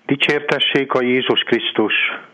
Dicsértessék a Jézus Krisztus!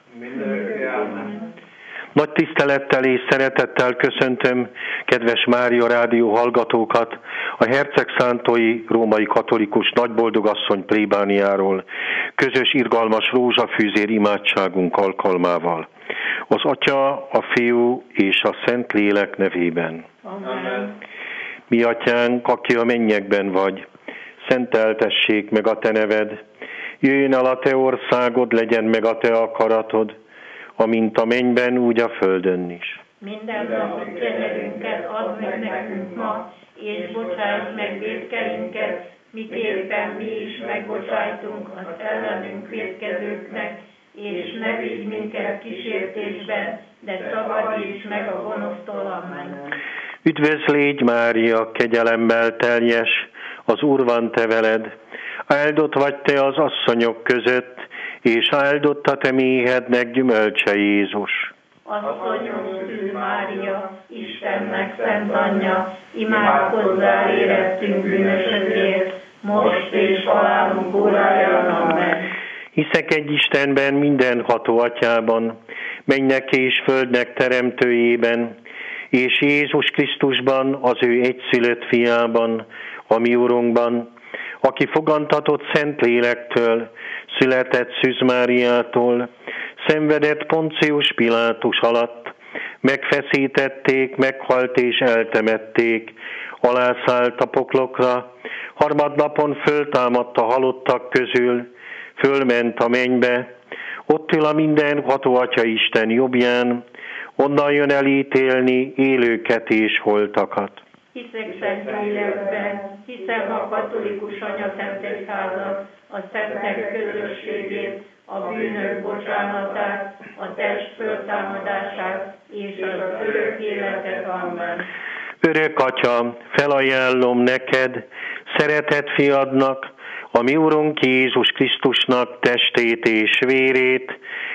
Nagy tisztelettel és szeretettel köszöntöm kedves Mária Rádió hallgatókat a Hercegszántói Római Katolikus Nagyboldogasszony plébániáról közös irgalmas rózsafűzér imádságunk alkalmával. Az Atya, a Fiú és a Szentlélek nevében. Amen. Mi Atyánk, aki a mennyekben vagy, szenteltessék meg a Te neved, jöjjön el a Te országod, legyen meg a Te akaratod, amint a mennyben, úgy a földön is. Minden napi kenyerünket add meg nekünk ma, és bocsáss meg vétkeinket, miképpen mi is megbocsájtunk az ellenünk vétkezőknek, és ne vigy minket kísértésbe, de szabadíts meg a gonosztól. Amen. Üdvözl légy, Mária, kegyelemmel teljes, az Úr van te veled, áldott vagy te az asszonyok között, és áldott a te méhednek gyümölcse Jézus. Asszonyom Szűz Mária, Istennek szent anyja, imádkozzál érettünk bűnösökért, most és halálunk óráján. Amen. Hiszek egy Istenben, mindenható Atyában, mennynek és földnek teremtőjében, és Jézus Krisztusban, az ő egyszülött fiában, a mi Urunkban, aki fogantatott Szentlélektől, született Szűz Máriától, szenvedett Poncius Pilátus alatt, megfeszítették, meghalt és eltemették, alászállt a poklokra, harmadnapon föltámadt a halottak közül, fölment a mennybe, ott ül a mindenható Atya Isten jobbján, onnan jön elítélni élőket és holtakat. Hiszek Szentlélekben, hiszem a katolikus anyaszentegyházat, a szentek közösségét, a bűnök bocsánatát, a test föltámadását és az örök életet. Amen. Örök Atya, felajánlom neked, szeretett fiadnak, a mi Urunk Jézus Krisztusnak testét és vérét,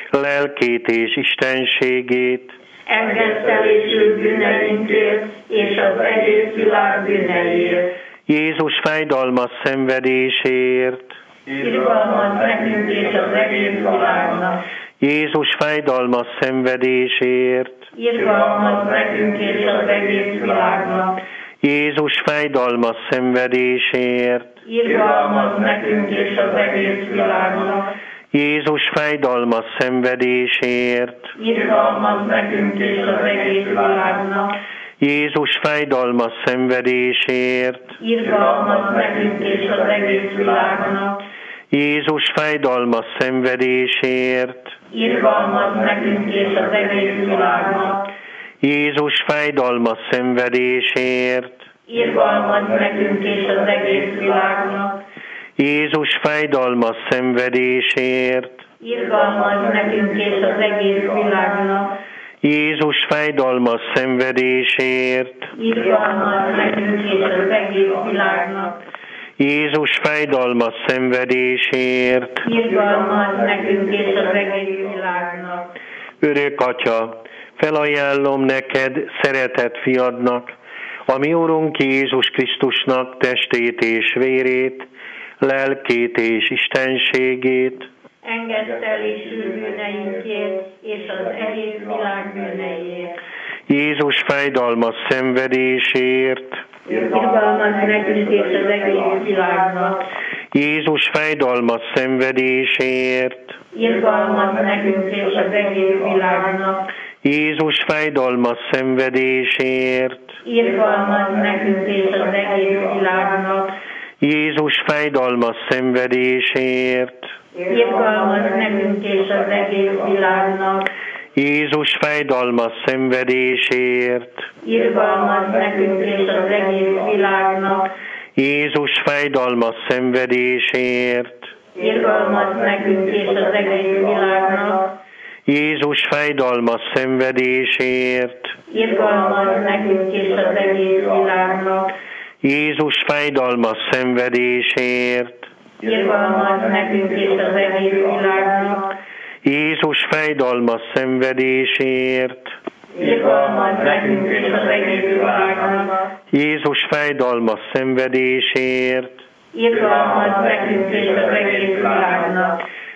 lelkét és istenségét, engedtelésül bűneinkért és az egész világ bűneiért. Jézus fájdalmas szenvedéséért, irgalmaz nekünk és az egész világnak. Jézus fájdalmas szenvedéséért, irgalmaz nekünk és az egész világnak. Jézus fájdalmas szenvedéséért, irgalmaz nekünk és az egész világnak. Jézus fájdalmas szenvedéséért, irgalmaz nekünk és az egész világnak. Jézus fájdalmas szenvedéséért, irgalmaz nekünk és az egész világnak. Jézus fájdalmas szenvedéséért, irgalmaz nekünk és az egész világnak. Jézus fájdalmas szenvedéséért, irgalmaz nekünk és az egész világnak. Jézus fájdalmas szenvedéséért, irgalmaz nekünk és az egész világnak. Jézus fájdalmas szenvedéséért, irgalmaz nekünk és az egész világnak. Jézus fájdalmas szenvedéséért, irgalmaz nekünk és az egész világnak. Örök Atya, felajánlom neked, szeretett fiadnak, a mi Urunk Jézus Krisztusnak testét és vérét, lelkét és istenségét, engedtelésül bűneinkért és az egész világ bűneiért. Jézus fájdalmas szenvedéséért, irgalmaz nekünk és az egész világnak. Jézus fájdalmas szenvedéséért, irgalmaz nekünk és az egész világnak. Jézus fájdalmas szenvedéséért, irgalmaz nekünk és az egész világnak. Jézus fájdalmas szenvedéséért, irgalmaz nekünk és az egész világnak. Jézus fájdalmas szenvedéséért, irgalmaz nekünk és az egész világnak. Jézus fájdalmas szenvedéséért, irgalmaz nekünk és az egész világnak. Jézus fájdalmas szenvedéséért, irgalmaz nekünk és az egész világnak. Jézus fájdalmas szenvedéséért, irgalmaz nekünk és az egész világnak. Jézus fájdalmas szenvedéséért, irgalmaz nekünk és az egész világnak. Jézus fájdalmas szenvedéséért, irgalmaz nekünk és az egész világnak.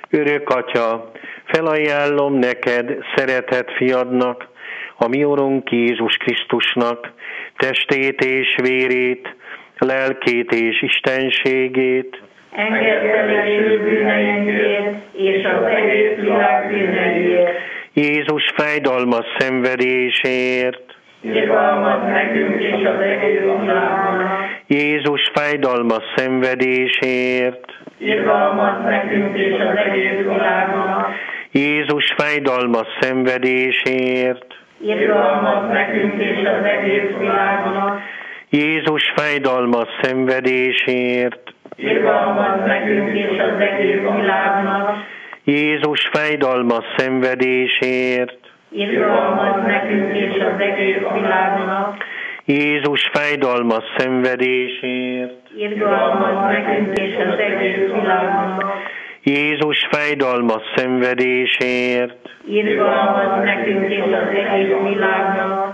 Örök Atya, felajánlom neked, szeretett fiadnak, a mi Urunk Jézus Krisztusnak, testét és vérét, lelkét és istenségét. Engedd el bűneinkért és az egész világ bűneiért. Jézus fájdalmas szenvedéséért. Irgalmaz nekünk és az egész világnak. Jézus fájdalmas szenvedéséért. Irgalmaz nekünk és az egész világnak. Jézus fájdalmas szenvedéséért. Irgalmaz nekünk és az egész világnak. Jézus fájdalmas szenvedéséért. Irgalmaz nekünk és az egész világnak. Jézus fájdalmas szenvedéséért. Irgalmaz nekünk és az egész világnak. Jézus fájdalmas szenvedéséért. Irgalmaz nekünk és az egész világnak. Jézus fájdalmas szenvedéséért. Irgalmaz nekünk és az egész világnak.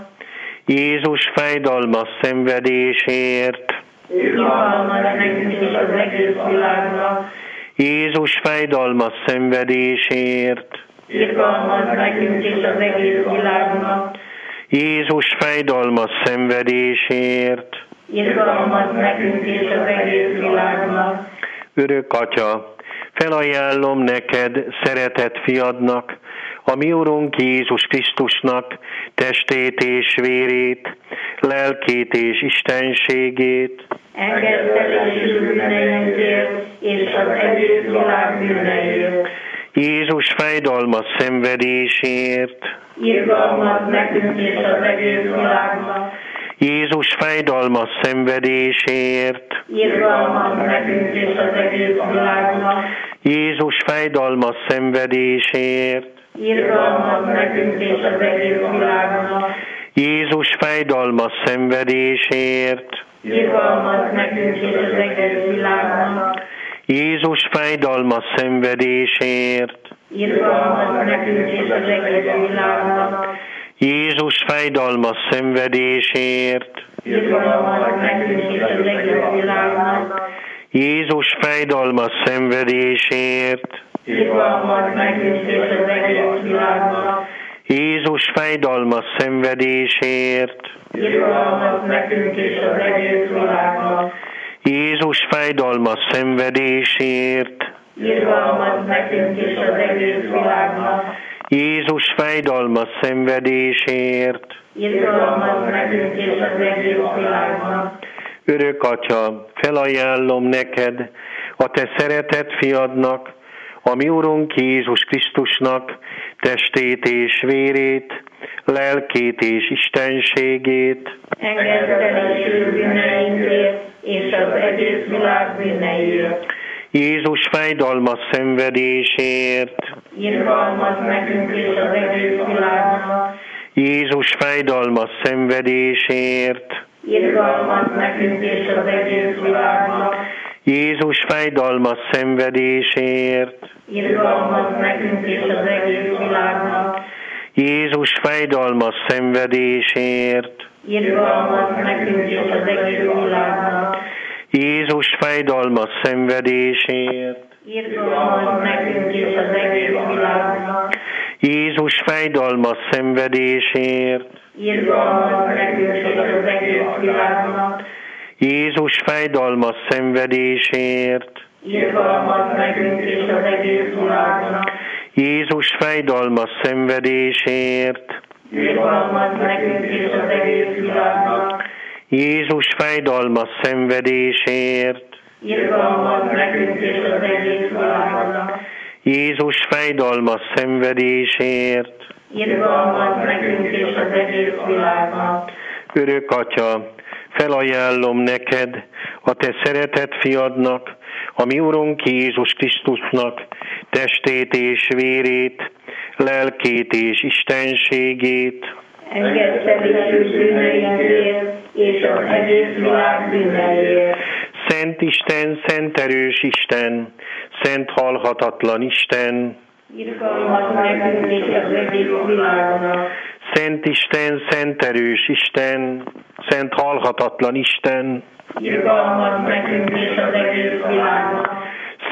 Jézus fájdalmas szenvedéséért. Irgalmaz nekünk és az egész világnak. Jézus fájdalmas szenvedéséért. Irgalmaz nekünk és az egész világnak. Jézus fájdalmas szenvedéséért. Irgalmaz nekünk és az egész világnak. Örök Atya, felajánlom neked, szeretett fiadnak, a mi Urunk Jézus Krisztusnak, testét és vérét, lelkét és istenségét. Engedd el bűneinkért és az egész világ bűneiért. Jézus fájdalmas szenvedéséért. Irgalmaz nekünk és az egész világnak. Jézus fájdalmas szenvedéséért. Irgalmaz nekünk és az egész világnak. Jézus fájdalmas szenvedéséért. Irgalmaz nekünk és az egész világnak. Jézus fájdalmas szenvedéséért. Irgalmaz nekünk és az egész világnak. Jézus fájdalmas szenvedéséért. Irgalmaz nekünk és az egész világnak. Jézus fájdalmas szenvedéséért. Irgalmaz nekünk és az egész világnak. Jézus fájdalmas szenvedéséért. Irgalmaz nekünk és az egész világnak. Jézus fájdalmas szenvedéséért. Irgalmaz nekünk és az egész világnak. Jézus fájdalmas szenvedéséért. Irgalmaz nekünk és az egész világnak. Jézus fájdalmas szenvedéséért. Irgalmaz nekünk és az egész világnak. Örök Atya, felajánlom neked, a te szeretett fiadnak, a mi Urunk Jézus Krisztusnak, testét és vérét, lelkét és istenségét. Engedd el bűneinkért és az egész világ bűneiért. Jézus fájdalmas szenvedéséért. Irgalmaz nekünk és az egész világnak. Jézus fájdalmas szenvedéséért. Irgalmaz nekünk és az egész világnak. Jézus fájdalmas szenvedéséért. Irgalmaz nekünk és az egész világnak. Jézus fájdalmas szenvedéséért. Irgalmaz nekünk és az egész világnak. Jézus fájdalmas szenvedéséért. Irgalmaz nekünk és az egész világnak. Jézus fájdalmas szenvedéséért. Irgalmaz nekünk és az egész világnak. Jézus fájdalmas szenvedéséért. Irgalmaz nekünk és az egész világnak. Jézus fájdalmas szenvedéséért. Irgalmaz nekünk és az egész világnak. Jézus fájdalmas szenvedéséért. Irgalmaz nekünk és az egész világnak. Jézus fájdalmas szenvedéséért. Irgalmaz nekünk és az egész világnak. Örök Atya, felajánlom neked, a te szeretett fiadnak, a mi Urunk Jézus Krisztusnak, testét és vérét, lelkét és istenségét. Engedd el bűneinkért és az egész világ bűneiért. Szent Isten, szent erős Isten, szent halhatatlan Isten, Irgalmaz nekünk és az egész világnak. Szent Isten, szent erős Isten, szent halhatatlan Isten, Irgalmaz nekünk és az egész világnak.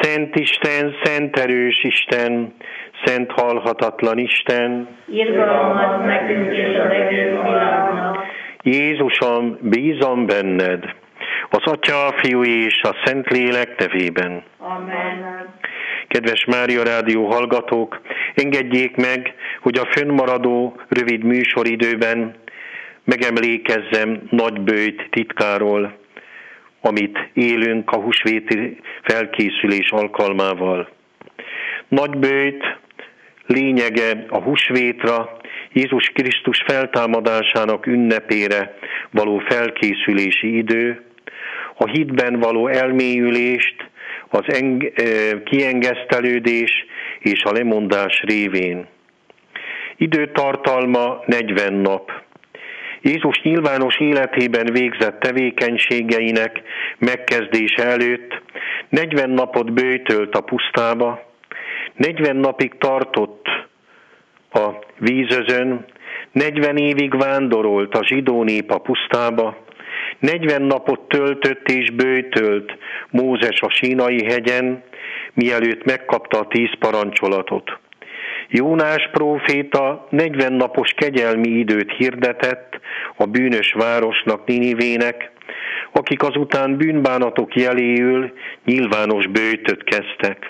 Szent Isten, szent erős Isten, szent halhatatlan Isten, irgalmaz nekünk és az egész világnak. Jézusom, bízom benned, az Atya, a Fiú és a Szentlélek nevében. Amen. Kedves Mária Rádió hallgatók, engedjék meg, hogy a fönnmaradó rövid műsoridőben megemlékezzem Nagyböjt titkáról, amit élünk a húsvéti felkészülés alkalmával. Nagyböjt lényege a húsvétra, Jézus Krisztus feltámadásának ünnepére való felkészülési idő, a hitben való elmélyülést, az kiengesztelődés és a lemondás révén. Időtartalma 40 nap. Jézus nyilvános életében végzett tevékenységeinek megkezdése előtt 40 napot böjtölt a pusztába, 40 napig tartott a vízözön, 40 évig vándorolt a zsidó nép a pusztába, 40 napot töltött és böjtölt Mózes a Sínai hegyen, mielőtt megkapta a 10 parancsolatot. Jónás próféta 40 napos kegyelmi időt hirdetett a bűnös városnak, Ninivének, akik azután bűnbánatok jeléül nyilvános böjtöt kezdtek.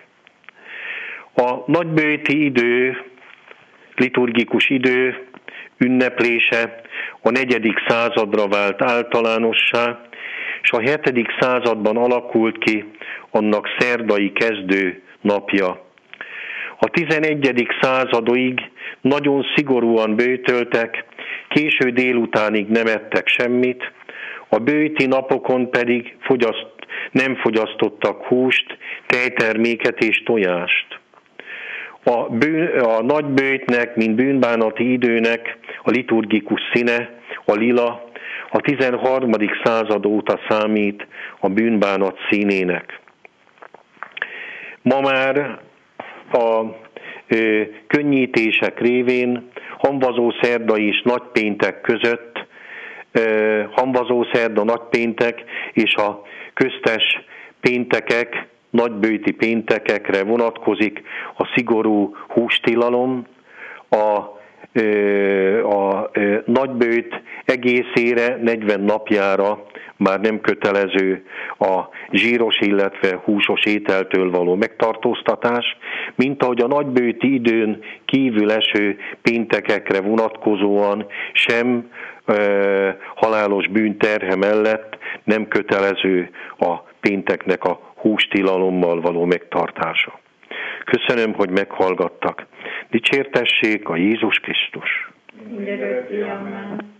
A nagyböjti idő, liturgikus idő ünneplése a 4. századra vált általánossá, és a 7. században alakult ki annak szerdai kezdő napja. A 11. századig nagyon szigorúan böjtöltek, késő délutánig nem ettek semmit, a böjti napokon pedig nem fogyasztottak húst, tejterméket és tojást. A nagyböjtnek, mint bűnbánati időnek a liturgikus színe, a lila, a 13. század óta számít a bűnbánat színének. Ma már a könnyítések révén hamvazószerda és nagypéntek között, hamvazószerda, nagypéntek és a köztes péntekek, nagyböjti péntekekre vonatkozik a szigorú hústilalom, a nagyböjt egészére, 40 napjára már nem kötelező a zsíros, illetve húsos ételtől való megtartóztatás, mint ahogy a nagyböjti időn kívül eső péntekekre vonatkozóan sem halálos bűnterhe mellett nem kötelező a pénteknek a hústilalommal való megtartása. Köszönöm, hogy meghallgattak. Dicsértessék a Jézus Krisztus! Mindörökké, amen.